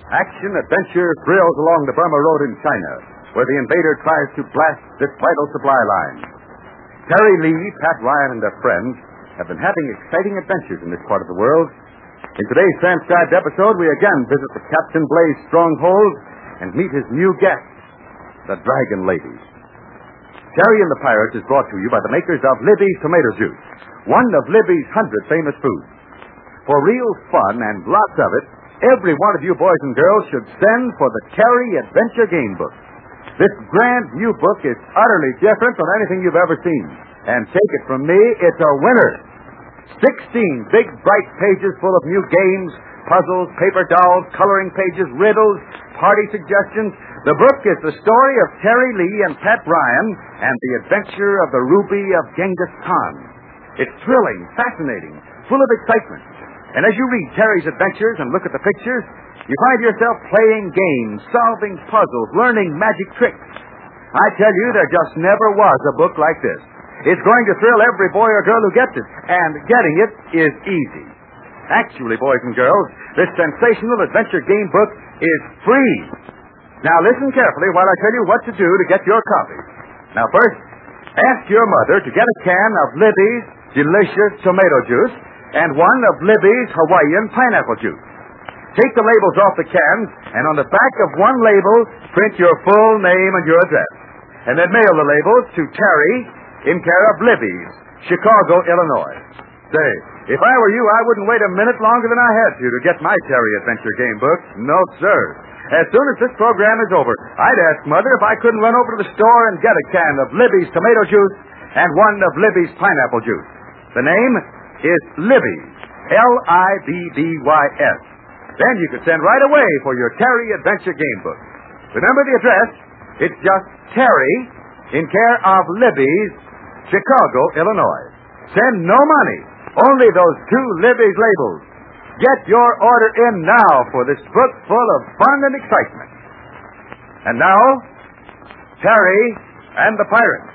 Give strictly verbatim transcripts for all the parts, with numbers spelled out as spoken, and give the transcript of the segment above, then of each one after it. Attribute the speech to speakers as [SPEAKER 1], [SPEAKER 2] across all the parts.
[SPEAKER 1] Action, adventure, thrills along the Burma Road in China, where the invader tries to blast this vital supply line. Terry Lee, Pat Ryan, and their friends have been having exciting adventures in this part of the world. In today's transcribed episode, we again visit the Captain Blaze stronghold and meet his new guest, the Dragon Lady. Terry and the Pirates is brought to you by the makers of Libby's Tomato Juice, one of Libby's hundred famous foods. For real fun and lots of it, every one of you boys and girls should send for the Terry Adventure Game Book. This grand new book is utterly different from anything you've ever seen. And take it from me, it's a winner. Sixteen big, bright pages full of new games, puzzles, paper dolls, coloring pages, riddles, party suggestions. The book is the story of Terry Lee and Pat Ryan and the adventure of the Ruby of Genghis Khan. It's thrilling, fascinating, full of excitement. And as you read Terry's adventures and look at the pictures, you find yourself playing games, solving puzzles, learning magic tricks. I tell you, there just never was a book like this. It's going to thrill every boy or girl who gets it, and getting it is easy. Actually, boys and girls, this sensational adventure game book is free. Now listen carefully while I tell you what to do to get your copy. Now first, ask your mother to get a can of Libby's delicious tomato juice and one of Libby's Hawaiian pineapple juice. Take the labels off the cans, and on the back of one label, print your full name and your address. And then mail the labels to Terry in care of Libby's, Chicago, Illinois. Say, if I were you, I wouldn't wait a minute longer than I had to to get my Terry Adventure Game book. No, sir. As soon as this program is over, I'd ask Mother if I couldn't run over to the store and get a can of Libby's tomato juice and one of Libby's pineapple juice. The name is Libby's, L I B B Y S. Then you can send right away for your Terry Adventure Game book. Remember the address? It's just Terry in care of Libby's, Chicago, Illinois. Send no money, only those two Libby's labels. Get your order in now for this book full of fun and excitement. And now, Terry and the Pirates.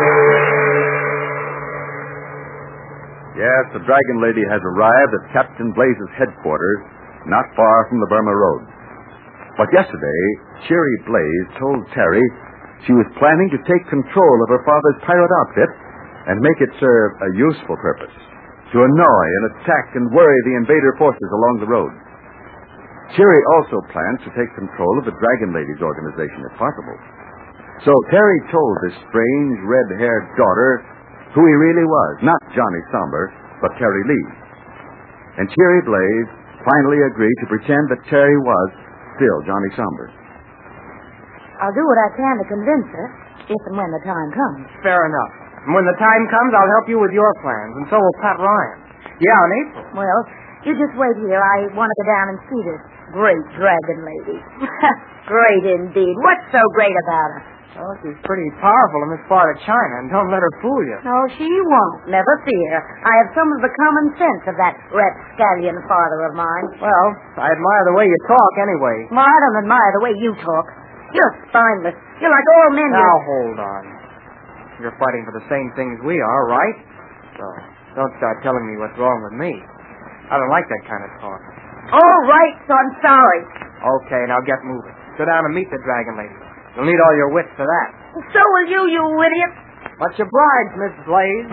[SPEAKER 1] Yes, the Dragon Lady has arrived at Captain Blaze's headquarters, not far from the Burma Road. But yesterday, Cherry Blaze told Terry she was planning to take control of her father's pirate outfit and make it serve a useful purpose, to annoy and attack and worry the invader forces along the road. Cherry also plans to take control of the Dragon Lady's organization, if possible. So Terry told this strange, red-haired daughter who he really was, not Johnny Somber, but Terry Lee. And Cherry Blaze finally agreed to pretend that Terry was still Johnny Somber.
[SPEAKER 2] I'll do what I can to convince her, if and when the time comes.
[SPEAKER 3] Fair enough. And when the time comes, I'll help you with your plans, and so will Pat Ryan. Yeah, in April.
[SPEAKER 2] Well, you just wait here. I want to go down and see this great Dragon Lady. Great indeed. What's so great about her?
[SPEAKER 3] Well, she's pretty powerful in this part of China, and don't let her fool you.
[SPEAKER 2] No, she won't. Never fear. I have some of the common sense of that rapscallion father of mine.
[SPEAKER 3] Well, I admire the way you talk, anyway.
[SPEAKER 2] Well, I don't admire the way you talk. You're spineless. You're like all men.
[SPEAKER 3] Now, hold on. You're fighting for the same things we are, right? So, don't start telling me what's wrong with me. I don't like that kind of talk.
[SPEAKER 2] All right, so I'm sorry.
[SPEAKER 3] Okay, now get moving. Go down and meet the Dragon Lady. You'll need all your wits for that.
[SPEAKER 2] So will you, you idiot.
[SPEAKER 3] What's your bribes, Miss Blaze?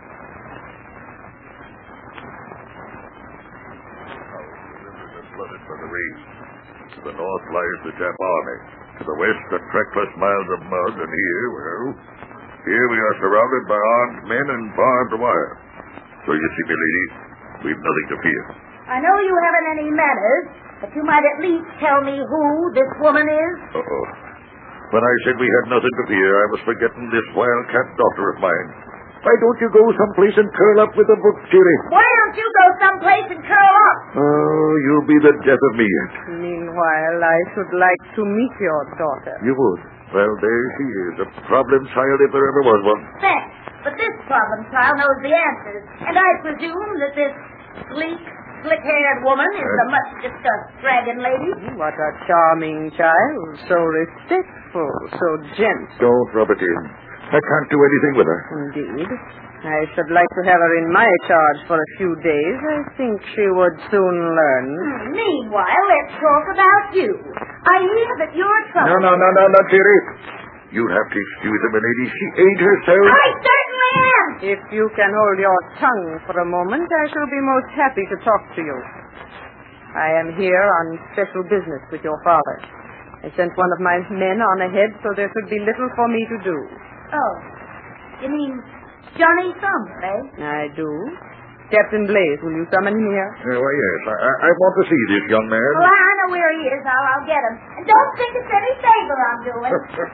[SPEAKER 4] Flooded for the reef. To the north lies the Jap army. To the west, the trackless miles of mud. And here, well, here we are surrounded by armed men and barbed wire. So you see, my lady, we've nothing to fear.
[SPEAKER 2] I know you haven't any manners, but you might at least tell me who this woman is.
[SPEAKER 4] Uh-oh. When I said we had nothing to fear, I was forgetting this wildcat daughter of mine. Why don't you go someplace and curl up with a book, Cherry?
[SPEAKER 2] Why don't you go someplace and curl up?
[SPEAKER 4] Oh, you'll be the death of me yet.
[SPEAKER 5] Meanwhile, I should like to meet your daughter.
[SPEAKER 4] You would? Well, there she is, a problem child if there ever was one.
[SPEAKER 2] Thanks, but this problem child knows the answers, and I presume that this sleek, slick-haired woman is the much-discussed Dragon Lady.
[SPEAKER 5] What a charming child, so respectful, so gentle.
[SPEAKER 4] Don't rub it in. I can't do anything with her.
[SPEAKER 5] Indeed. I should like to have her in my charge for a few days. I think she would soon learn.
[SPEAKER 2] Hmm, meanwhile, let's talk about you. I hear that you're trouble.
[SPEAKER 4] No, no, no, no, no, Jerry. You'll have to excuse her, milady. She ate herself.
[SPEAKER 2] I certainly am.
[SPEAKER 5] If you can hold your tongue for a moment, I shall be most happy to talk to you. I am here on special business with your father. I sent one of my men on ahead so there could be little for me to do.
[SPEAKER 2] Oh, you mean Johnny Summer, eh?
[SPEAKER 5] I do. Captain Blaze, will you summon him here?
[SPEAKER 4] Oh, well, yes. I, I, I want to see this young man.
[SPEAKER 2] Well, I know where he is. I'll, I'll get him. And don't think it's any favor I'm doing.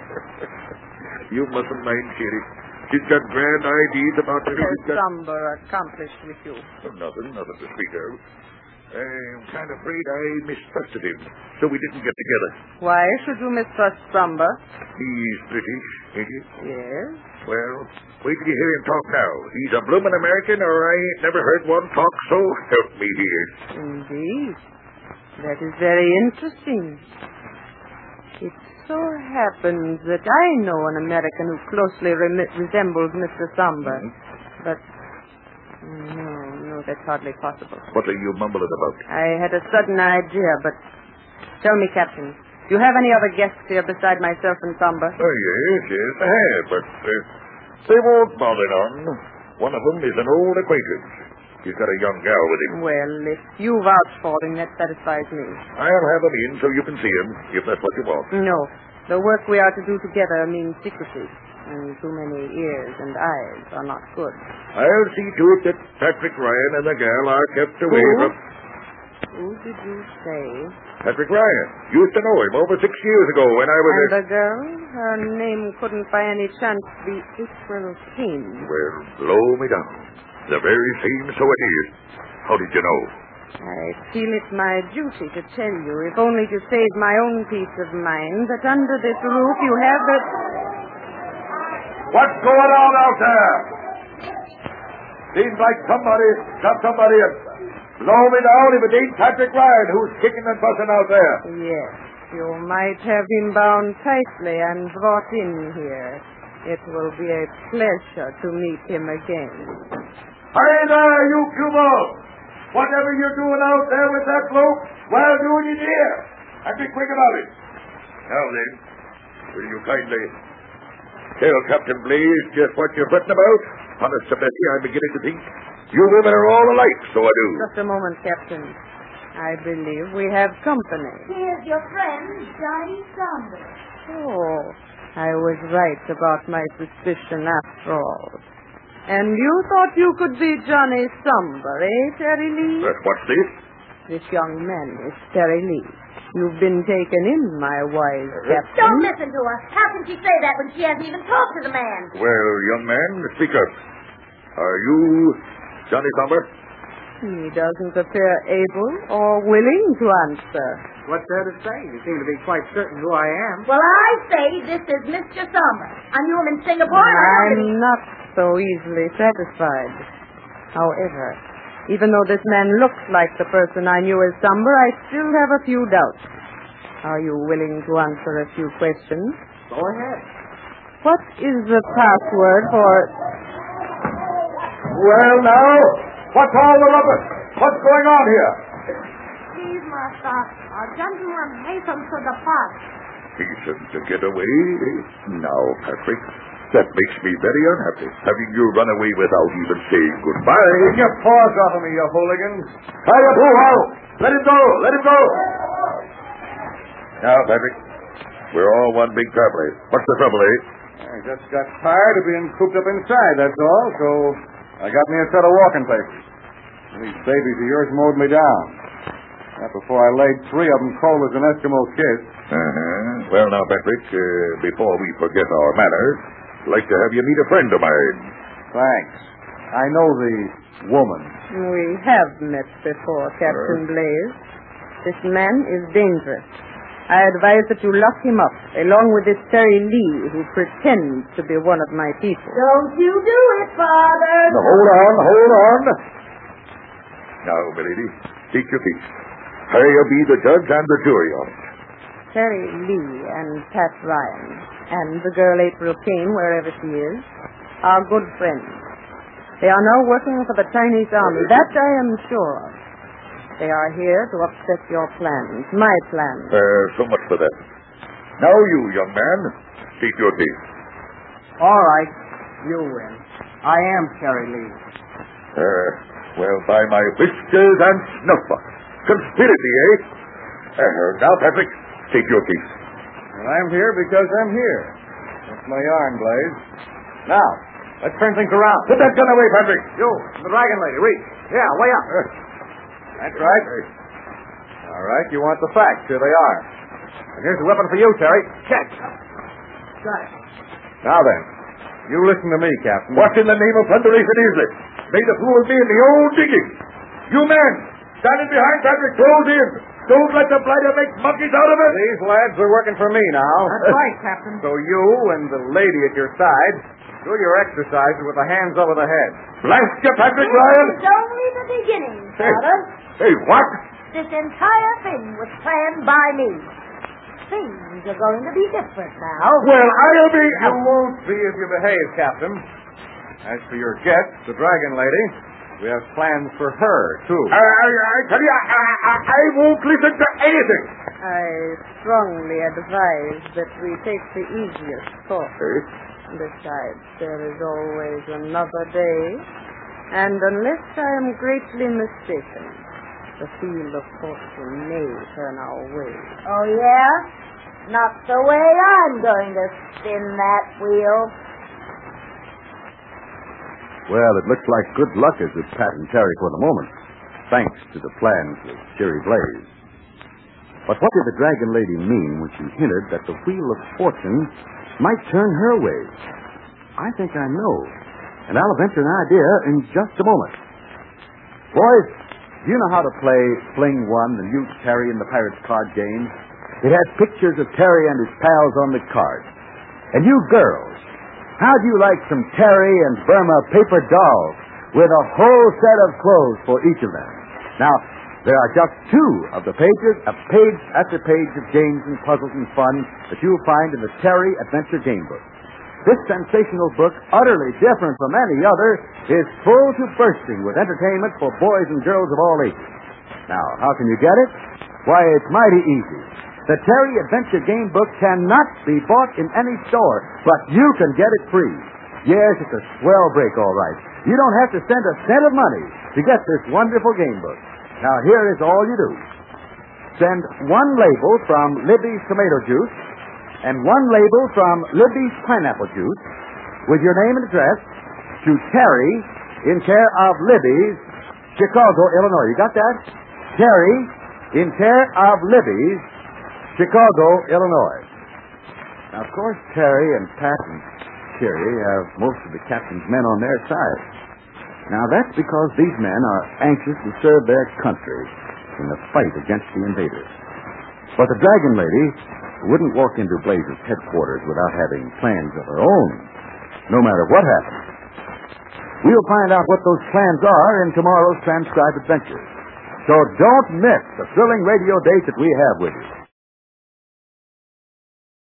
[SPEAKER 4] You mustn't mind, Jerry. She's got grand ideas about her.
[SPEAKER 5] Has
[SPEAKER 4] She's got...
[SPEAKER 5] Sumber accomplished with you?
[SPEAKER 4] Oh, nothing, nothing to speak of. I'm kind of afraid I mistrusted him, so we didn't get together.
[SPEAKER 5] Why should you mistrust Sumber?
[SPEAKER 4] He's British, ain't he?
[SPEAKER 5] Yes.
[SPEAKER 4] Well, wait till you hear him talk now. He's a bloomin' American, or I ain't never heard one talk so help me here.
[SPEAKER 5] Indeed. That is very interesting. It so happens that I know an American who closely rem- resembles Mister Sumber. Mm-hmm. But, no, no, that's hardly possible.
[SPEAKER 4] What are you mumbling about?
[SPEAKER 5] I had a sudden idea, but tell me, Captain, do you have any other guests here beside myself and Sumber?
[SPEAKER 4] Oh, yes, yes, I have, but uh, they won't bother none. One of them is an old acquaintance. He's got a young gal with him.
[SPEAKER 5] Well, if you vouch for him, that satisfies me.
[SPEAKER 4] I'll have him in so you can see him, if that's what you want.
[SPEAKER 5] No. The work we are to do together means secrecy, and too many ears and eyes are not good.
[SPEAKER 4] I'll see to it that Patrick Ryan and the gal are kept away
[SPEAKER 5] Who?
[SPEAKER 4] from...
[SPEAKER 5] Who did you say?
[SPEAKER 4] Patrick Ryan. Used to know him over six years ago when I was...
[SPEAKER 5] And
[SPEAKER 4] a...
[SPEAKER 5] the girl? Her name couldn't by any chance be April Kane.
[SPEAKER 4] Well, blow me down. The very same, so it is. How did you know?
[SPEAKER 5] I feel it my duty to tell you, if only to save my own peace of mind, that under this roof you have the...
[SPEAKER 1] What's going on out there? Seems like somebody got somebody in. Blow me down if it ain't Patrick Ryan who's kicking and fussing out there.
[SPEAKER 5] Yes, you might have him bound tightly and brought in here. It will be a pleasure to meet him again.
[SPEAKER 1] Hey there, you Cubo! Whatever you're doing out there with that bloke, well, doing it here. And be quick about it.
[SPEAKER 4] Now then, will you kindly tell Captain Blaze just what you're fretting about? Honest to Bessie, I'm beginning to think you women are all alike, so I do.
[SPEAKER 5] Just a moment, Captain. I believe we have company.
[SPEAKER 2] Here's your friend, Johnny Summer.
[SPEAKER 5] Oh, I was right about my suspicion after all. And you thought you could be Johnny Summer, eh, Terry Lee?
[SPEAKER 4] But what's this?
[SPEAKER 5] This young man is Terry Lee. You've been taken in, my wise captain.
[SPEAKER 2] Don't listen to her. How can she say that when she hasn't even talked to the man?
[SPEAKER 4] Well, young man, speak up. Are you Johnny Summer?
[SPEAKER 5] He doesn't appear able or willing to answer.
[SPEAKER 3] What's there to say? You seem to be quite certain who I am.
[SPEAKER 2] Well, I say this is Mister Summer. I knew him in Singapore. and I know that
[SPEAKER 5] I'm
[SPEAKER 2] he-
[SPEAKER 5] not so easily satisfied. However, even though this man looks like the person I knew as Summer, I still have a few doubts. Are you willing to answer a few questions?
[SPEAKER 3] Go ahead.
[SPEAKER 5] What is the password for...
[SPEAKER 1] Well, now, what's all the rubbus? What's going on here?
[SPEAKER 2] Please, Master. A gentleman hastens to the park.
[SPEAKER 4] Hasten to get away? Now, Patrick, that makes me very unhappy, having you run away without even saying goodbye.
[SPEAKER 1] Take your paws off of me, you hooligan. Tie your boo-ho! Let him go! Let him go!
[SPEAKER 4] Now, Patrick, we're all one big family. What's the trouble, eh?
[SPEAKER 1] I just got tired of being cooped up inside, that's all, so I got me a set of walking papers. These babies of yours mowed me down. Not before I laid three of them cold as an Eskimo kid.
[SPEAKER 4] Uh-huh. Well, now, Patrick, uh, before we forget our manners, I'd like to have you meet a friend of mine.
[SPEAKER 1] Thanks. I know the woman.
[SPEAKER 5] We have met before, Captain Blaze. This man is dangerous. I advise that you lock him up, along with this Terry Lee, who pretends to be one of my people.
[SPEAKER 2] Don't you do it, Father.
[SPEAKER 4] Now, hold on, hold on. Now, milady, take your seat. I'll be the judge and the jury on it.
[SPEAKER 5] Terry Lee and Pat Ryan. and the girl April Kane, wherever she is, are good friends. They are now working for the Chinese army. That I am sure of. They are here to upset your plans, my plans.
[SPEAKER 4] Uh, so much for that. Now you, young man, take your case.
[SPEAKER 3] All right. You win. I am Terry Lee.
[SPEAKER 4] Uh, well, by my whiskers and snuff box. Conspiracy, eh? Uh, now, Patrick, take your case.
[SPEAKER 3] Well, I'm here because I'm here. That's my yarn, Blaze. Now, let's turn things around.
[SPEAKER 4] Put that gun away, Patrick.
[SPEAKER 3] You, the Dragon Lady, reach. Yeah, way up.
[SPEAKER 4] Uh,
[SPEAKER 3] That's right. All right, you want the facts. Here they are. And here's the weapon for you, Terry. Catch. Got it. Now then, you listen to me, Captain.
[SPEAKER 4] what in the name of thunderation is this? Made a fool of me in the old digging. You men, standing behind Patrick, close in. Don't let the blighter make monkeys out of it.
[SPEAKER 3] These lads are working for me now.
[SPEAKER 2] That's right, Captain.
[SPEAKER 3] So you and the lady at your side do your exercises with the hands over the head.
[SPEAKER 4] Blast you, Patrick Ryan.
[SPEAKER 2] It's only the beginning,
[SPEAKER 4] Hey.
[SPEAKER 2] Father.
[SPEAKER 4] Hey, what?
[SPEAKER 2] This entire thing was planned by me. Things are going to be different now.
[SPEAKER 4] Well, I'll be...
[SPEAKER 3] You won't be if you behave, Captain. As for your guest, the Dragon Lady, we have plans for her, too.
[SPEAKER 4] I, I, I tell you, I, I, I won't listen to anything.
[SPEAKER 5] I strongly advise that we take the easiest course.
[SPEAKER 4] Hey?
[SPEAKER 5] Besides, there is always another day, and unless I am greatly mistaken, the field of fortune may turn our way.
[SPEAKER 2] Oh, yeah? Not the way I'm going to spin that wheel.
[SPEAKER 1] Well, it looks like good luck is with Pat and Terry for the moment, thanks to the plans of Cherry Blaze. But what did the Dragon Lady mean when she hinted that the wheel of fortune might turn her way? I think I know, and I'll venture an idea in just a moment. Boys, do you know how to play Fling One, the new Terry and the Pirates card game? It has pictures of Terry and his pals on the card. And you girls, how'd you like some Terry and Burma paper dolls with a whole set of clothes for each of them? Now, there are just two of the pages, a page after page of games and puzzles and fun that you'll find in the Terry Adventure Game Book. This sensational book, utterly different from any other, is full to bursting with entertainment for boys and girls of all ages. Now, how can you get it? Why, it's mighty easy. The Terry Adventure Game Book cannot be bought in any store, but you can get it free. Yes, it's a swell break, all right. You don't have to spend a cent of money to get this wonderful game book. Now, here is all you do. Send one label from Libby's tomato juice and one label from Libby's pineapple juice with your name and address to Terry in care of Libby's, Chicago, Illinois. You got that? Terry in care of Libby's, Chicago, Illinois. Now, of course, Terry and Pat and Cherry have most of the captain's men on their side. Now, that's because these men are anxious to serve their country in the fight against the invaders. But the Dragon Lady wouldn't walk into Blaze's headquarters without having plans of her own, no matter what happens. We'll find out what those plans are in tomorrow's transcribed adventures. So don't miss the thrilling radio date that we have with you.